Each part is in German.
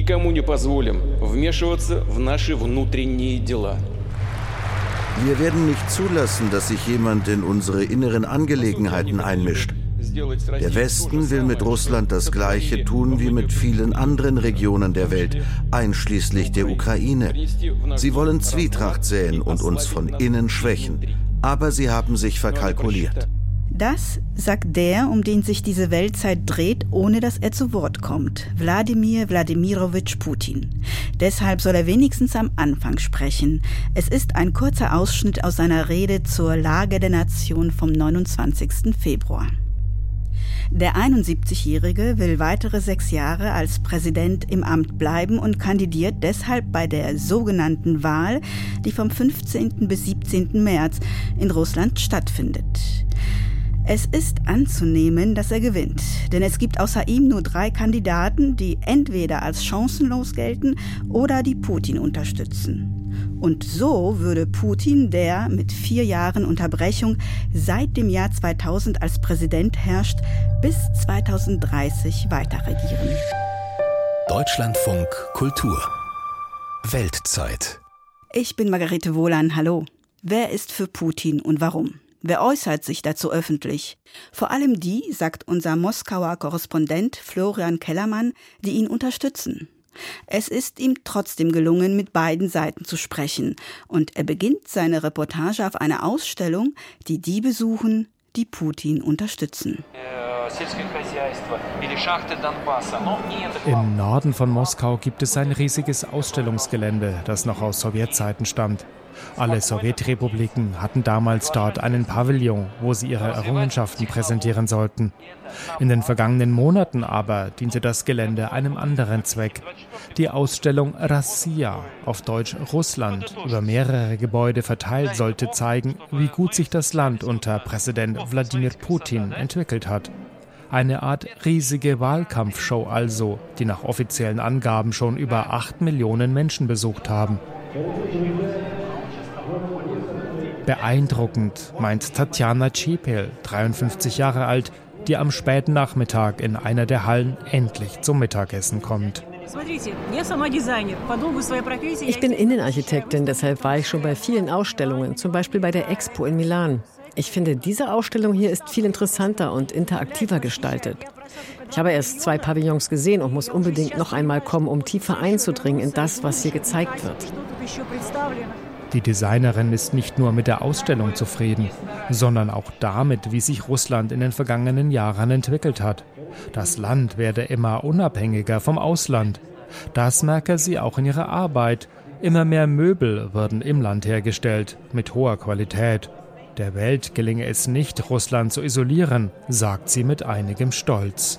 никому не позволим вмешиваться в наши внутренние дела. Wir werden nicht zulassen, dass sich jemand in unsere inneren Angelegenheiten einmischt. Der Westen will mit Russland das Gleiche tun wie mit vielen anderen Regionen der Welt, einschließlich der Ukraine. Sie wollen Zwietracht säen und uns von innen schwächen. Aber sie haben sich verkalkuliert. Das sagt der, um den sich diese Weltzeit dreht, ohne dass er zu Wort kommt. Wladimir Wladimirowitsch Putin. Deshalb soll er wenigstens am Anfang sprechen. Es ist ein kurzer Ausschnitt aus seiner Rede zur Lage der Nation vom 29. Februar. Der 71-Jährige will weitere 6 Jahre als Präsident im Amt bleiben und kandidiert deshalb bei der sogenannten Wahl, die vom 15. bis 17. März in Russland stattfindet. Es ist anzunehmen, dass er gewinnt, denn es gibt außer ihm nur 3 Kandidaten, die entweder als chancenlos gelten oder die Putin unterstützen. Und so würde Putin, der mit 4 Jahren Unterbrechung seit dem Jahr 2000 als Präsident herrscht, bis 2030 weiterregieren. Deutschlandfunk Kultur Weltzeit. Ich bin Margarete Wohlan, hallo. Wer ist für Putin und warum? Wer äußert sich dazu öffentlich? Vor allem die, sagt unser Moskauer Korrespondent Florian Kellermann, die ihn unterstützen. Es ist ihm trotzdem gelungen, mit beiden Seiten zu sprechen. Und er beginnt seine Reportage auf einer Ausstellung, die besuchen, die Putin unterstützen. Im Norden von Moskau gibt es ein riesiges Ausstellungsgelände, das noch aus Sowjetzeiten stammt. Alle Sowjetrepubliken hatten damals dort einen Pavillon, wo sie ihre Errungenschaften präsentieren sollten. In den vergangenen Monaten aber diente das Gelände einem anderen Zweck. Die Ausstellung Rossiya, auf Deutsch Russland, über mehrere Gebäude verteilt, sollte zeigen, wie gut sich das Land unter Präsident Wladimir Putin entwickelt hat. Eine Art riesige Wahlkampfshow also, die nach offiziellen Angaben schon über 8 Millionen Menschen besucht haben. Beeindruckend, meint Tatjana Tschepel, 53 Jahre alt, die am späten Nachmittag in einer der Hallen endlich zum Mittagessen kommt. Ich bin Innenarchitektin, deshalb war ich schon bei vielen Ausstellungen, zum Beispiel bei der Expo in Milan. Ich finde, diese Ausstellung hier ist viel interessanter und interaktiver gestaltet. Ich habe erst 2 Pavillons gesehen und muss unbedingt noch einmal kommen, um tiefer einzudringen in das, was hier gezeigt wird. Die Designerin ist nicht nur mit der Ausstellung zufrieden, sondern auch damit, wie sich Russland in den vergangenen Jahren entwickelt hat. Das Land werde immer unabhängiger vom Ausland. Das merke sie auch in ihrer Arbeit. Immer mehr Möbel würden im Land hergestellt, mit hoher Qualität. Der Welt gelinge es nicht, Russland zu isolieren, sagt sie mit einigem Stolz.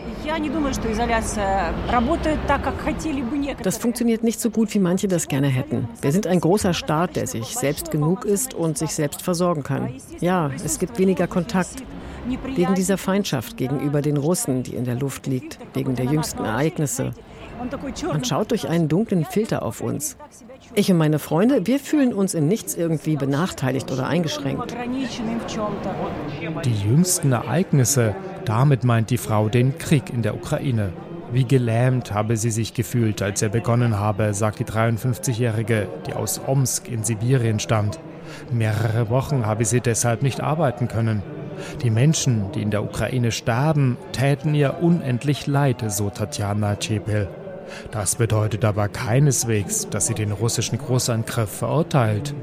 Das funktioniert nicht so gut, wie manche das gerne hätten. Wir sind ein großer Staat, der sich selbst genug ist und sich selbst versorgen kann. Ja, es gibt weniger Kontakt. Wegen dieser Feindschaft gegenüber den Russen, die in der Luft liegt, wegen der jüngsten Ereignisse. Man schaut durch einen dunklen Filter auf uns. Ich und meine Freunde, wir fühlen uns in nichts irgendwie benachteiligt oder eingeschränkt. Die jüngsten Ereignisse, damit meint die Frau den Krieg in der Ukraine. Wie gelähmt habe sie sich gefühlt, als er begonnen habe, sagt die 53-Jährige, die aus Omsk in Sibirien stammt. Mehrere Wochen habe sie deshalb nicht arbeiten können. Die Menschen, die in der Ukraine sterben, täten ihr unendlich leid, so Tatjana Tschepel. Das bedeutet aber keineswegs, dass sie den russischen Großangriff verurteilt.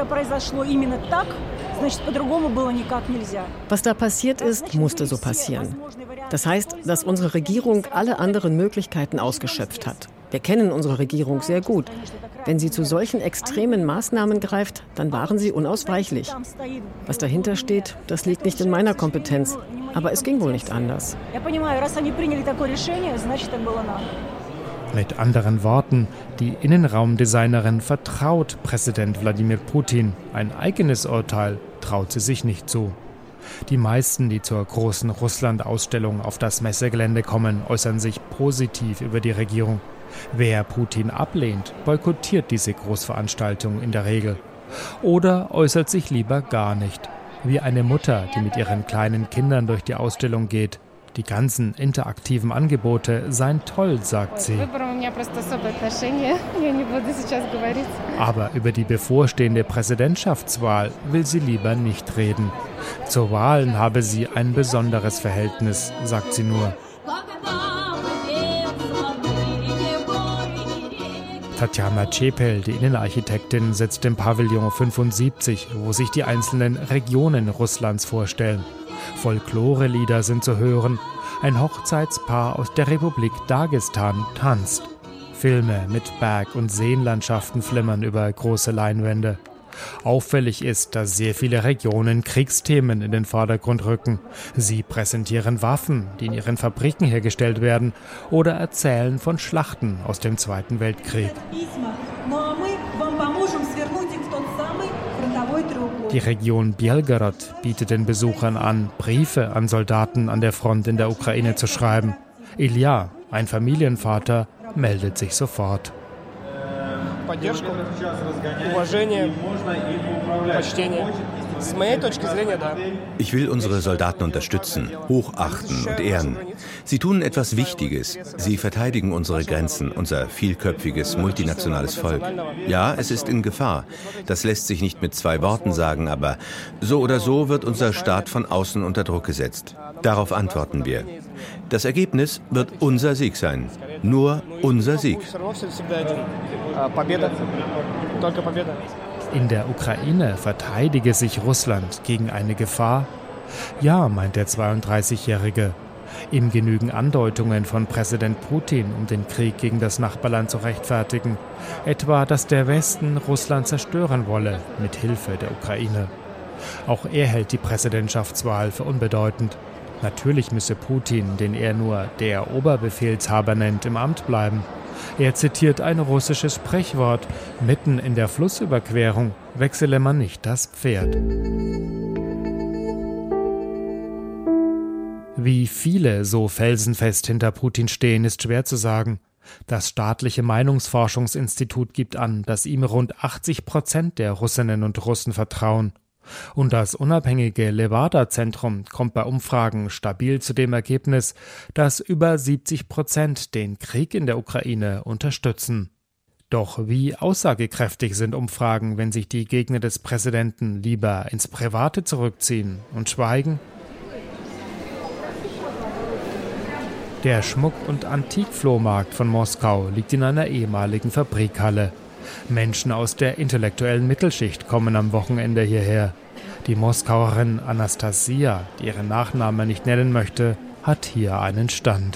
Was da passiert ist, musste so passieren. Das heißt, dass unsere Regierung alle anderen Möglichkeiten ausgeschöpft hat. Wir kennen unsere Regierung sehr gut. Wenn sie zu solchen extremen Maßnahmen greift, dann waren sie unausweichlich. Was dahinter steht, das liegt nicht in meiner Kompetenz. Aber es ging wohl nicht anders. Mit anderen Worten, die Innenraumdesignerin vertraut Präsident Wladimir Putin. Ein eigenes Urteil traut sie sich nicht zu. Die meisten, die zur großen Russland-Ausstellung auf das Messegelände kommen, äußern sich positiv über die Regierung. Wer Putin ablehnt, boykottiert diese Großveranstaltung in der Regel. Oder äußert sich lieber gar nicht. Wie eine Mutter, die mit ihren kleinen Kindern durch die Ausstellung geht. Die ganzen interaktiven Angebote seien toll, sagt sie. Aber über die bevorstehende Präsidentschaftswahl will sie lieber nicht reden. Zur Wahlen habe sie ein besonderes Verhältnis, sagt sie nur. Tatjana Cepel, die Innenarchitektin, sitzt im Pavillon 75, wo sich die einzelnen Regionen Russlands vorstellen. Folklorelieder sind zu hören. Ein Hochzeitspaar aus der Republik Dagestan tanzt. Filme mit Berg- und Seenlandschaften flimmern über große Leinwände. Auffällig ist, dass sehr viele Regionen Kriegsthemen in den Vordergrund rücken. Sie präsentieren Waffen, die in ihren Fabriken hergestellt werden, oder erzählen von Schlachten aus dem Zweiten Weltkrieg. Die Region Belgorod bietet den Besuchern an, Briefe an Soldaten an der Front in der Ukraine zu schreiben. Ilja, ein Familienvater, meldet sich sofort. Ich will unsere Soldaten unterstützen, hochachten und ehren. Sie tun etwas Wichtiges. Sie verteidigen unsere Grenzen, unser vielköpfiges, multinationales Volk. Ja, es ist in Gefahr. Das lässt sich nicht mit 2 Worten sagen, aber so oder so wird unser Staat von außen unter Druck gesetzt. Darauf antworten wir. Das Ergebnis wird unser Sieg sein. Nur unser Sieg. In der Ukraine verteidige sich Russland gegen eine Gefahr? Ja, meint der 32-Jährige. Ihm genügen Andeutungen von Präsident Putin, um den Krieg gegen das Nachbarland zu rechtfertigen. Etwa, dass der Westen Russland zerstören wolle, mit Hilfe der Ukraine. Auch er hält die Präsidentschaftswahl für unbedeutend. Natürlich müsse Putin, den er nur der Oberbefehlshaber nennt, im Amt bleiben. Er zitiert ein russisches Sprichwort: Mitten in der Flussüberquerung wechsele man nicht das Pferd. Wie viele so felsenfest hinter Putin stehen, ist schwer zu sagen. Das staatliche Meinungsforschungsinstitut gibt an, dass ihm rund 80% der Russinnen und Russen vertrauen. Und das unabhängige Levada-Zentrum kommt bei Umfragen stabil zu dem Ergebnis, dass über 70% den Krieg in der Ukraine unterstützen. Doch wie aussagekräftig sind Umfragen, wenn sich die Gegner des Präsidenten lieber ins Private zurückziehen und schweigen? Der Schmuck- und Antikflohmarkt von Moskau liegt in einer ehemaligen Fabrikhalle. Menschen aus der intellektuellen Mittelschicht kommen am Wochenende hierher. Die Moskauerin Anastasia, die ihren Nachnamen nicht nennen möchte, hat hier einen Stand.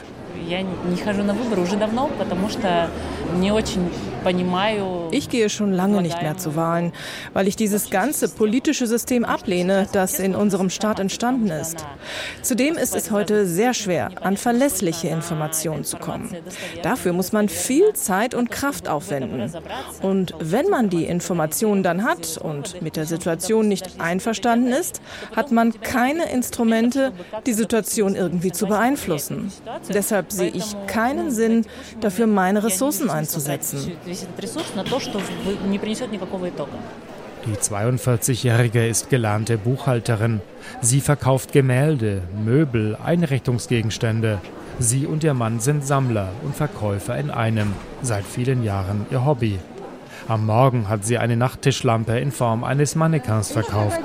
Ich gehe schon lange nicht mehr zu Wahlen, weil ich dieses ganze politische System ablehne, das in unserem Staat entstanden ist. Zudem ist es heute sehr schwer, an verlässliche Informationen zu kommen. Dafür muss man viel Zeit und Kraft aufwenden. Und wenn man die Informationen dann hat und mit der Situation nicht einverstanden ist, hat man keine Instrumente, die Situation irgendwie zu beeinflussen. Deshalb sehe ich keinen Sinn, dafür meine Ressourcen einzusetzen. Die 42-Jährige ist gelernte Buchhalterin. Sie verkauft Gemälde, Möbel, Einrichtungsgegenstände. Sie und ihr Mann sind Sammler und Verkäufer in einem, seit vielen Jahren ihr Hobby. Am Morgen hat sie eine Nachttischlampe in Form eines Mannequins verkauft.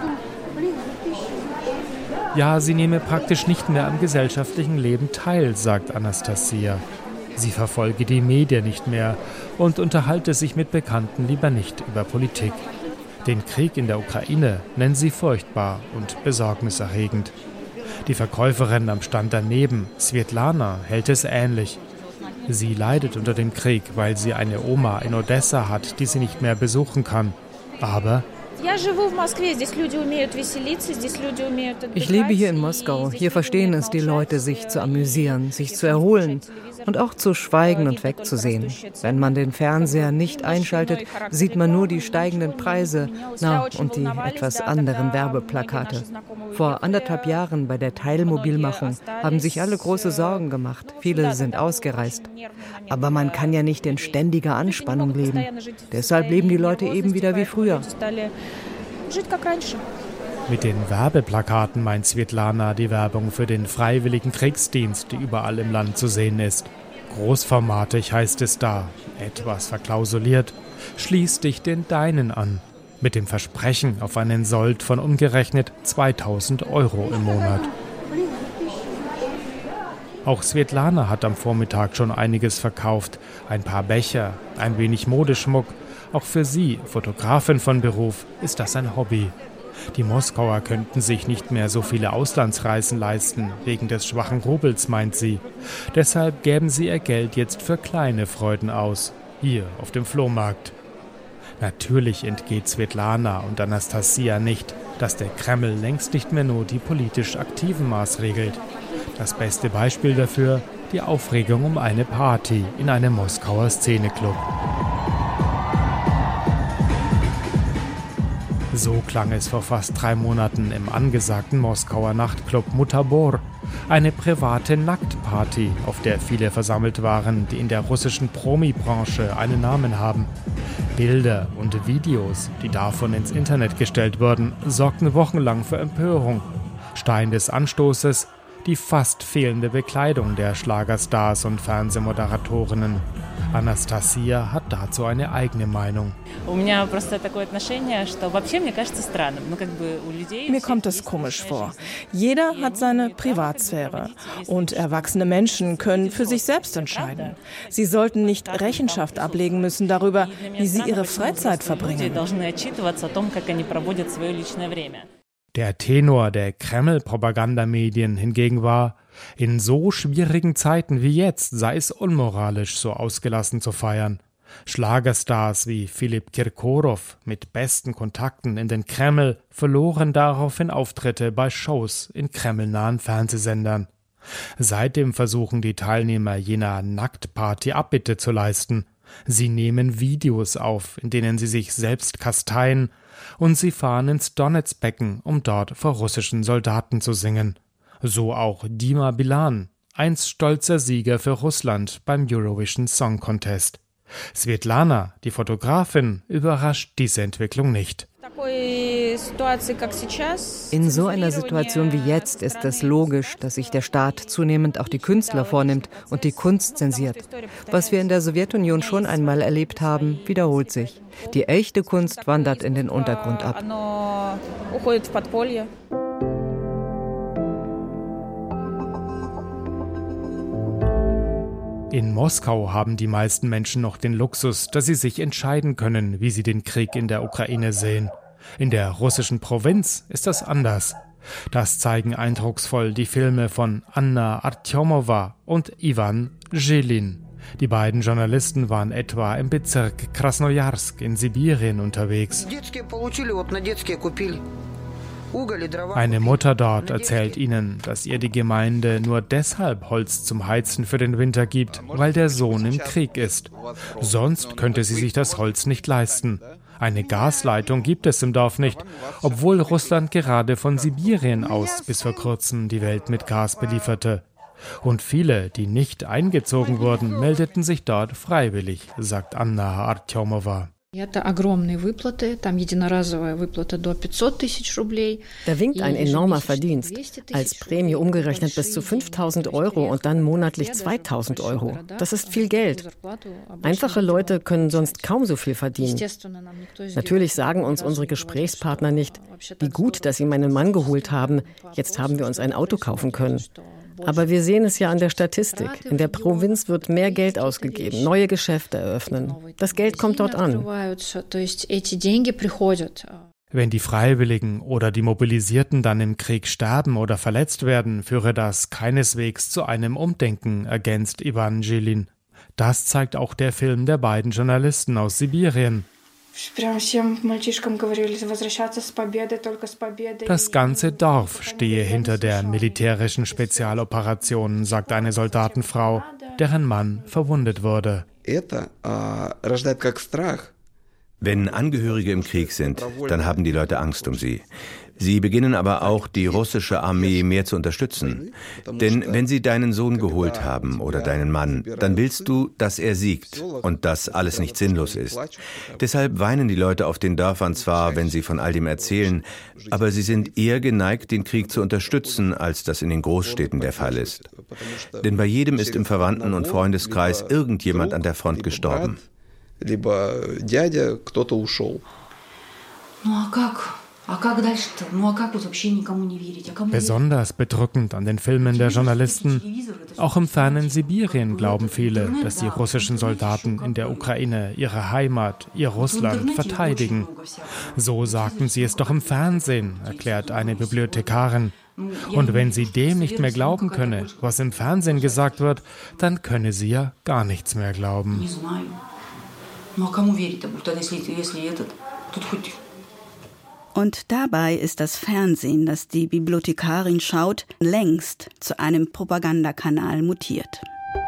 Ja, sie nehme praktisch nicht mehr am gesellschaftlichen Leben teil, sagt Anastasia. Sie verfolge die Medien nicht mehr und unterhalte sich mit Bekannten lieber nicht über Politik. Den Krieg in der Ukraine nennen sie furchtbar und besorgniserregend. Die Verkäuferin am Stand daneben, Svetlana, hält es ähnlich. Sie leidet unter dem Krieg, weil sie eine Oma in Odessa hat, die sie nicht mehr besuchen kann. Aber ich lebe hier in Moskau. Hier verstehen es die Leute, sich zu amüsieren, sich zu erholen und auch zu schweigen und wegzusehen. Wenn man den Fernseher nicht einschaltet, sieht man nur die steigenden Preise und die etwas anderen Werbeplakate. Vor 1,5 Jahren bei der Teilmobilmachung haben sich alle große Sorgen gemacht. Viele sind ausgereist. Aber man kann ja nicht in ständiger Anspannung leben. Deshalb leben die Leute eben wieder wie früher. Mit den Werbeplakaten meint Svetlana die Werbung für den freiwilligen Kriegsdienst, die überall im Land zu sehen ist. Großformatig heißt es da, etwas verklausuliert, schließ dich den Deinen an. Mit dem Versprechen auf einen Sold von umgerechnet 2.000 € im Monat. Auch Svetlana hat am Vormittag schon einiges verkauft. Ein paar Becher, ein wenig Modeschmuck. Auch für sie, Fotografin von Beruf, ist das ein Hobby. Die Moskauer könnten sich nicht mehr so viele Auslandsreisen leisten, wegen des schwachen Rubels, meint sie. Deshalb gäben sie ihr Geld jetzt für kleine Freuden aus, hier auf dem Flohmarkt. Natürlich entgeht Svetlana und Anastasia nicht, dass der Kreml längst nicht mehr nur die politisch Aktiven maßregelt. Das beste Beispiel dafür, die Aufregung um eine Party in einem Moskauer Szeneclub. So klang es vor fast 3 Monaten im angesagten Moskauer Nachtclub Mutabor. Eine private Nacktparty, auf der viele versammelt waren, die in der russischen Promi-Branche einen Namen haben. Bilder und Videos, die davon ins Internet gestellt wurden, sorgten wochenlang für Empörung. Stein des Anstoßes: die fast fehlende Bekleidung der Schlagerstars und Fernsehmoderatorinnen. Anastasia hat dazu eine eigene Meinung. Mir kommt es komisch vor. Jeder hat seine Privatsphäre. Und erwachsene Menschen können für sich selbst entscheiden. Sie sollten nicht Rechenschaft ablegen müssen darüber, wie sie ihre Freizeit verbringen. Der Tenor der Kreml-Propagandamedien hingegen war: In so schwierigen Zeiten wie jetzt sei es unmoralisch, so ausgelassen zu feiern. Schlagerstars wie Philipp Kirkorov mit besten Kontakten in den Kreml verloren daraufhin Auftritte bei Shows in kremlnahen Fernsehsendern. Seitdem versuchen die Teilnehmer jener Nacktparty Abbitte zu leisten. Sie nehmen Videos auf, in denen sie sich selbst kasteien, und sie fahren ins Donetsbecken, um dort vor russischen Soldaten zu singen. So auch Dima Bilan, einst stolzer Sieger für Russland beim Eurovision Song Contest. Svetlana, die Fotografin, überrascht diese Entwicklung nicht. In so einer Situation wie jetzt ist es logisch, dass sich der Staat zunehmend auch die Künstler vornimmt und die Kunst zensiert. Was wir in der Sowjetunion schon einmal erlebt haben, wiederholt sich. Die echte Kunst wandert in den Untergrund ab. In Moskau haben die meisten Menschen noch den Luxus, dass sie sich entscheiden können, wie sie den Krieg in der Ukraine sehen. In der russischen Provinz ist das anders. Das zeigen eindrucksvoll die Filme von Anna Artjomowa und Iwan Zhilin. Die beiden Journalisten waren etwa im Bezirk Krasnojarsk in Sibirien unterwegs. Eine Mutter dort erzählt ihnen, dass ihr die Gemeinde nur deshalb Holz zum Heizen für den Winter gibt, weil der Sohn im Krieg ist. Sonst könnte sie sich das Holz nicht leisten. Eine Gasleitung gibt es im Dorf nicht, obwohl Russland gerade von Sibirien aus bis vor kurzem die Welt mit Gas belieferte. Und viele, die nicht eingezogen wurden, meldeten sich dort freiwillig, sagt Anna Artjomowa. Da winkt ein enormer Verdienst. Als Prämie umgerechnet bis zu 5.000 € und dann monatlich 2.000 €. Das ist viel Geld. Einfache Leute können sonst kaum so viel verdienen. Natürlich sagen uns unsere Gesprächspartner nicht, wie gut, dass sie meinen Mann geholt haben. Jetzt haben wir uns ein Auto kaufen können. Aber wir sehen es ja an der Statistik. In der Provinz wird mehr Geld ausgegeben, neue Geschäfte eröffnen. Das Geld kommt dort an. Wenn die Freiwilligen oder die Mobilisierten dann im Krieg sterben oder verletzt werden, führe das keineswegs zu einem Umdenken, ergänzt Iwan Zhilin. Das zeigt auch der Film der beiden Journalisten aus Sibirien. Das ganze Dorf stehe hinter der militärischen Spezialoperation, sagt eine Soldatenfrau, deren Mann verwundet wurde. Wenn Angehörige im Krieg sind, dann haben die Leute Angst um sie. Sie beginnen aber auch, die russische Armee mehr zu unterstützen. Denn wenn sie deinen Sohn geholt haben oder deinen Mann, dann willst du, dass er siegt und dass alles nicht sinnlos ist. Deshalb weinen die Leute auf den Dörfern zwar, wenn sie von all dem erzählen, aber sie sind eher geneigt, den Krieg zu unterstützen, als das in den Großstädten der Fall ist. Denn bei jedem ist im Verwandten- und Freundeskreis irgendjemand an der Front gestorben. Besonders bedrückend an den Filmen der Journalisten. Auch im fernen Sibirien glauben viele, dass die russischen Soldaten in der Ukraine ihre Heimat, ihr Russland verteidigen. So sagten sie es doch im Fernsehen, erklärt eine Bibliothekarin. Und wenn sie dem nicht mehr glauben könne, was im Fernsehen gesagt wird, dann könne sie ja gar nichts mehr glauben. Und dabei ist das Fernsehen, das die Bibliothekarin schaut, längst zu einem Propagandakanal mutiert.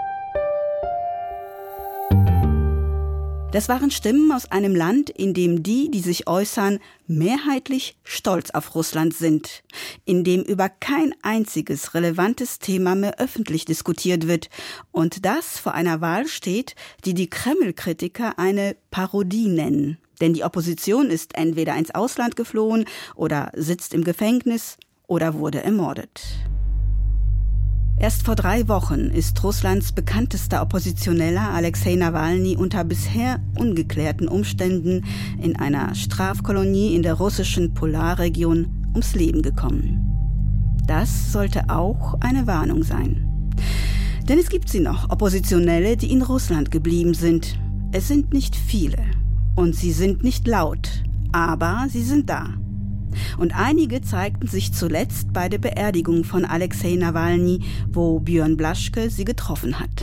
Das waren Stimmen aus einem Land, in dem die sich äußern, mehrheitlich stolz auf Russland sind, in dem über kein einziges relevantes Thema mehr öffentlich diskutiert wird und das vor einer Wahl steht, die die Kreml-Kritiker eine Parodie nennen. Denn die Opposition ist entweder ins Ausland geflohen oder sitzt im Gefängnis oder wurde ermordet. Erst vor 3 Wochen ist Russlands bekanntester Oppositioneller Alexei Nawalny unter bisher ungeklärten Umständen in einer Strafkolonie in der russischen Polarregion ums Leben gekommen. Das sollte auch eine Warnung sein. Denn es gibt sie noch, Oppositionelle, die in Russland geblieben sind. Es sind nicht viele. Und sie sind nicht laut, aber sie sind da. Und einige zeigten sich zuletzt bei der Beerdigung von Alexei Nawalny, wo Björn Blaschke sie getroffen hat.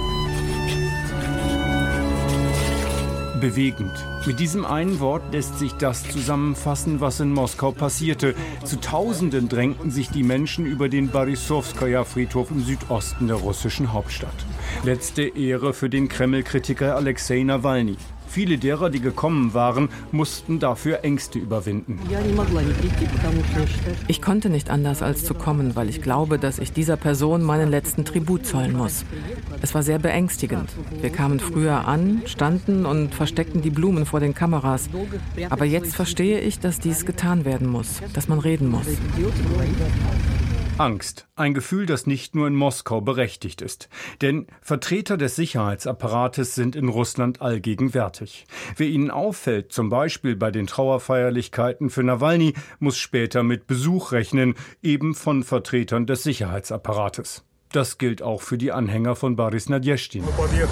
Bewegend. Mit diesem einen Wort lässt sich das zusammenfassen, was in Moskau passierte. Zu Tausenden drängten sich die Menschen über den Borisowskaja-Friedhof im Südosten der russischen Hauptstadt. Letzte Ehre für den Kreml-Kritiker Alexei Nawalny. Viele derer, die gekommen waren, mussten dafür Ängste überwinden. Ich konnte nicht anders als zu kommen, weil ich glaube, dass ich dieser Person meinen letzten Tribut zollen muss. Es war sehr beängstigend. Wir kamen früher an, standen und versteckten die Blumen vor den Kameras. Aber jetzt verstehe ich, dass dies getan werden muss, dass man reden muss. Angst. Ein Gefühl, das nicht nur in Moskau berechtigt ist. Denn Vertreter des Sicherheitsapparates sind in Russland allgegenwärtig. Wer ihnen auffällt, zum Beispiel bei den Trauerfeierlichkeiten für Nawalny, muss später mit Besuch rechnen, eben von Vertretern des Sicherheitsapparates. Das gilt auch für die Anhänger von Boris Nadjeschtin.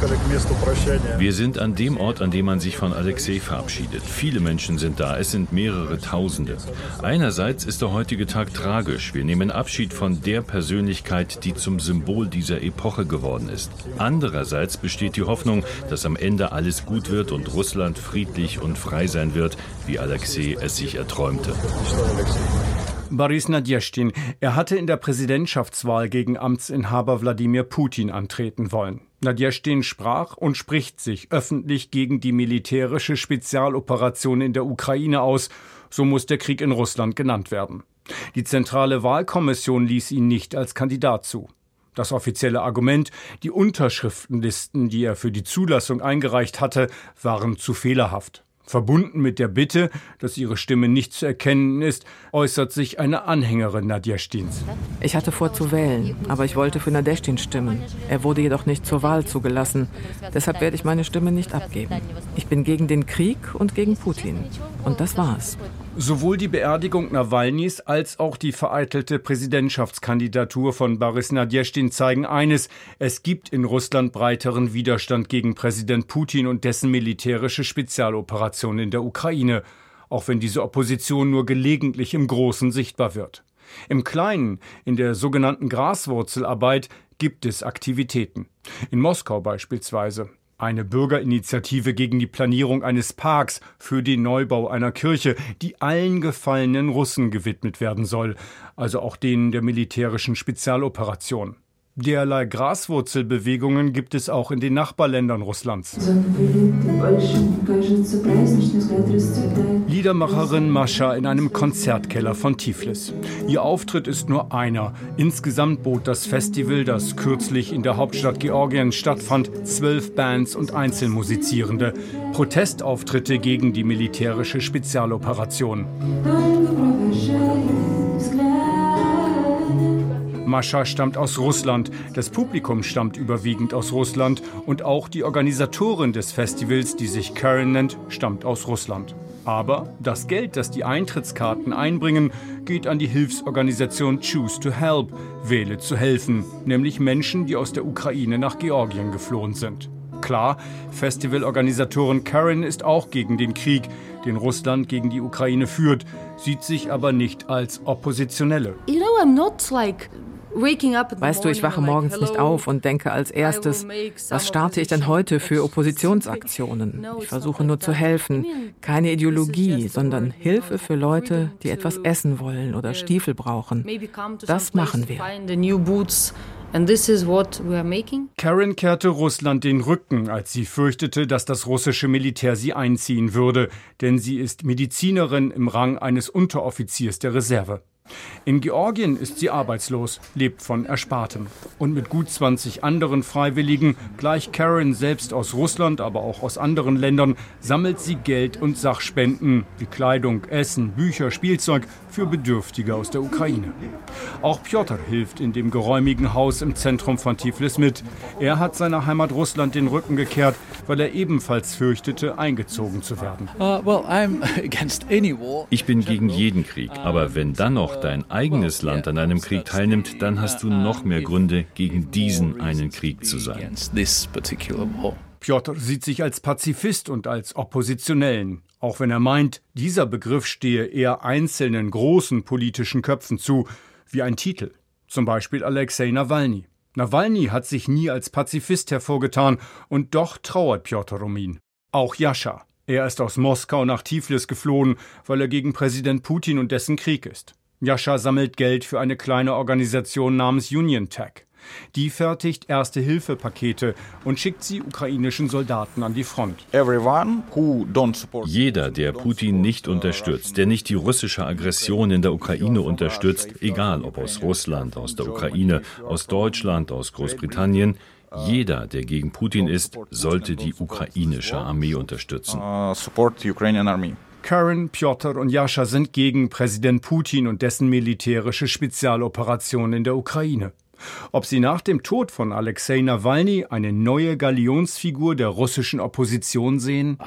Wir sind an dem Ort, an dem man sich von Alexei verabschiedet. Viele Menschen sind da, es sind mehrere Tausende. Einerseits ist der heutige Tag tragisch. Wir nehmen Abschied von der Persönlichkeit, die zum Symbol dieser Epoche geworden ist. Andererseits besteht die Hoffnung, dass am Ende alles gut wird und Russland friedlich und frei sein wird, wie Alexei es sich erträumte. Boris Nadjeschtin, er hatte in der Präsidentschaftswahl gegen Amtsinhaber Wladimir Putin antreten wollen. Nadjeschtin sprach und spricht sich öffentlich gegen die militärische Spezialoperation in der Ukraine aus. So muss der Krieg in Russland genannt werden. Die Zentrale Wahlkommission ließ ihn nicht als Kandidat zu. Das offizielle Argument, die Unterschriftenlisten, die er für die Zulassung eingereicht hatte, waren zu fehlerhaft. Verbunden mit der Bitte, dass ihre Stimme nicht zu erkennen ist, äußert sich eine Anhängerin Nadjeschtins. Ich hatte vor zu wählen, aber ich wollte für Nadjeschtin stimmen. Er wurde jedoch nicht zur Wahl zugelassen. Deshalb werde ich meine Stimme nicht abgeben. Ich bin gegen den Krieg und gegen Putin. Und das war's. Sowohl die Beerdigung Nawalnys als auch die vereitelte Präsidentschaftskandidatur von Boris Nadjeschtin zeigen eines: Es gibt in Russland breiteren Widerstand gegen Präsident Putin und dessen militärische Spezialoperation in der Ukraine, auch wenn diese Opposition nur gelegentlich im Großen sichtbar wird. Im Kleinen, in der sogenannten Graswurzelarbeit, gibt es Aktivitäten. In Moskau beispielsweise. Eine Bürgerinitiative gegen die Planierung eines Parks für den Neubau einer Kirche, die allen gefallenen Russen gewidmet werden soll, also auch denen der militärischen Spezialoperation. Derlei Graswurzelbewegungen gibt es auch in den Nachbarländern Russlands. Liedermacherin Mascha in einem Konzertkeller von Tiflis. Ihr Auftritt ist nur einer. Insgesamt bot das Festival, das kürzlich in der Hauptstadt Georgiens stattfand, 12 Bands und Einzelmusizierende. Protestauftritte gegen die militärische Spezialoperation. Mascha stammt aus Russland, das Publikum stammt überwiegend aus Russland und auch die Organisatorin des Festivals, die sich Karen nennt, stammt aus Russland. Aber das Geld, das die Eintrittskarten einbringen, geht an die Hilfsorganisation Choose to Help, Wähle zu helfen, nämlich Menschen, die aus der Ukraine nach Georgien geflohen sind. Klar, Festivalorganisatorin Karen ist auch gegen den Krieg, den Russland gegen die Ukraine führt, sieht sich aber nicht als Oppositionelle. Weißt du, ich wache morgens nicht auf und denke als erstes, was starte ich denn heute für Oppositionsaktionen? Ich versuche nur zu helfen. Keine Ideologie, sondern Hilfe für Leute, die etwas essen wollen oder Stiefel brauchen. Das machen wir. Karen kehrte Russland den Rücken, als sie fürchtete, dass das russische Militär sie einziehen würde, denn sie ist Medizinerin im Rang eines Unteroffiziers der Reserve. In Georgien ist sie arbeitslos, lebt von Erspartem. Und mit gut 20 anderen Freiwilligen, gleich Karen selbst aus Russland, aber auch aus anderen Ländern, sammelt sie Geld und Sachspenden wie Kleidung, Essen, Bücher, Spielzeug für Bedürftige aus der Ukraine. Auch Pjotr hilft in dem geräumigen Haus im Zentrum von Tiflis mit. Er hat seiner Heimat Russland den Rücken gekehrt, weil er ebenfalls fürchtete, eingezogen zu werden. Ich bin gegen jeden Krieg, aber wenn dann noch dein eigenes Land an einem Krieg teilnimmt, dann hast du noch mehr Gründe, gegen diesen einen Krieg zu sein. Pjotr sieht sich als Pazifist und als Oppositionellen, auch wenn er meint, dieser Begriff stehe eher einzelnen großen politischen Köpfen zu, wie ein Titel, zum Beispiel Alexei Nawalny. Nawalny hat sich nie als Pazifist hervorgetan und doch trauert Pjotr um ihn. Auch Jascha. Er ist aus Moskau nach Tiflis geflohen, weil er gegen Präsident Putin und dessen Krieg ist. Jascha sammelt Geld für eine kleine Organisation namens UnionTech. Die fertigt Erste-Hilfe-Pakete und schickt sie ukrainischen Soldaten an die Front. Jeder, der Putin nicht unterstützt, der nicht die russische Aggression in der Ukraine unterstützt, egal ob aus Russland, aus der Ukraine, aus Deutschland, aus Großbritannien, jeder, der gegen Putin ist, sollte die ukrainische Armee unterstützen. Karen, Pjotr und Jascha sind gegen Präsident Putin und dessen militärische Spezialoperation in der Ukraine. Ob sie nach dem Tod von Alexei Nawalny eine neue Galionsfigur der russischen Opposition sehen?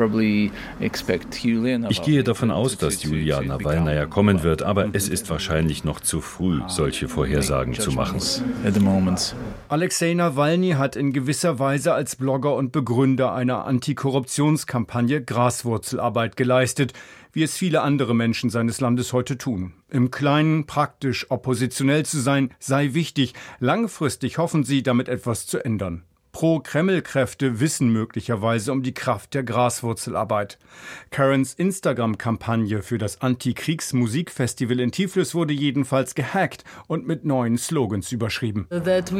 Ich gehe davon aus, dass Julia Nawalnaja kommen wird, aber es ist wahrscheinlich noch zu früh, solche Vorhersagen zu machen. Alexei Nawalny hat in gewisser Weise als Blogger und Begründer einer Antikorruptionskampagne Graswurzelarbeit geleistet, wie es viele andere Menschen seines Landes heute tun. Im Kleinen praktisch oppositionell zu sein, sei wichtig. Langfristig hoffen sie, damit etwas zu ändern. Pro-Kreml-Kräfte wissen möglicherweise um die Kraft der Graswurzelarbeit. Karens Instagram-Kampagne für das Antikriegs-Musikfestival in Tiflis wurde jedenfalls gehackt und mit neuen Slogans überschrieben. Dass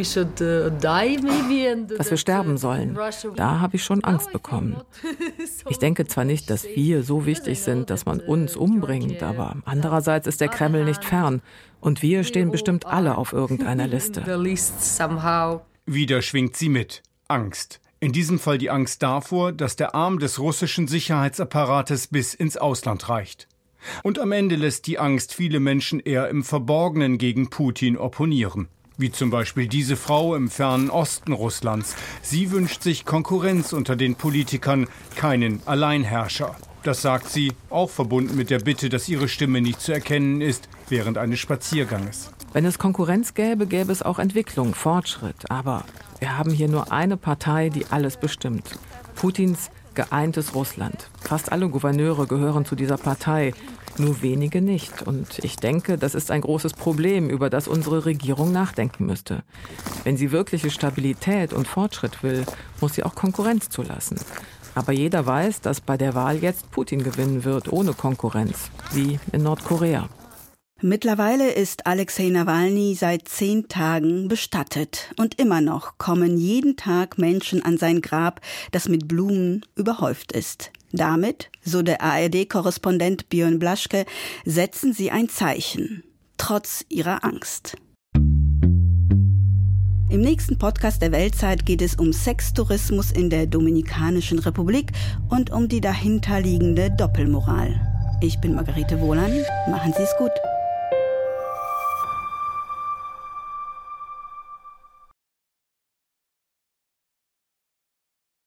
wir sterben sollen, da habe ich schon Angst bekommen. Ich denke zwar nicht, dass wir so wichtig sind, dass man uns umbringt, aber andererseits ist der Kreml nicht fern und wir stehen bestimmt alle auf irgendeiner Liste. Wieder schwingt sie mit. Angst. In diesem Fall die Angst davor, dass der Arm des russischen Sicherheitsapparates bis ins Ausland reicht. Und am Ende lässt die Angst viele Menschen eher im Verborgenen gegen Putin opponieren. Wie zum Beispiel diese Frau im fernen Osten Russlands. Sie wünscht sich Konkurrenz unter den Politikern, keinen Alleinherrscher. Das sagt sie, auch verbunden mit der Bitte, dass ihre Stimme nicht zu erkennen ist während eines Spazierganges. Wenn es Konkurrenz gäbe, gäbe es auch Entwicklung, Fortschritt. Aber wir haben hier nur eine Partei, die alles bestimmt. Putins geeintes Russland. Fast alle Gouverneure gehören zu dieser Partei, nur wenige nicht. Und ich denke, das ist ein großes Problem, über das unsere Regierung nachdenken müsste. Wenn sie wirkliche Stabilität und Fortschritt will, muss sie auch Konkurrenz zulassen. Aber jeder weiß, dass bei der Wahl jetzt Putin gewinnen wird, ohne Konkurrenz, wie in Nordkorea. Mittlerweile ist Alexei Nawalny seit 10 Tagen bestattet. Und immer noch kommen jeden Tag Menschen an sein Grab, das mit Blumen überhäuft ist. Damit, so der ARD-Korrespondent Björn Blaschke, setzen sie ein Zeichen. Trotz ihrer Angst. Im nächsten Podcast der Weltzeit geht es um Sextourismus in der Dominikanischen Republik und um die dahinterliegende Doppelmoral. Ich bin Margarete Wohlan. Machen Sie es gut.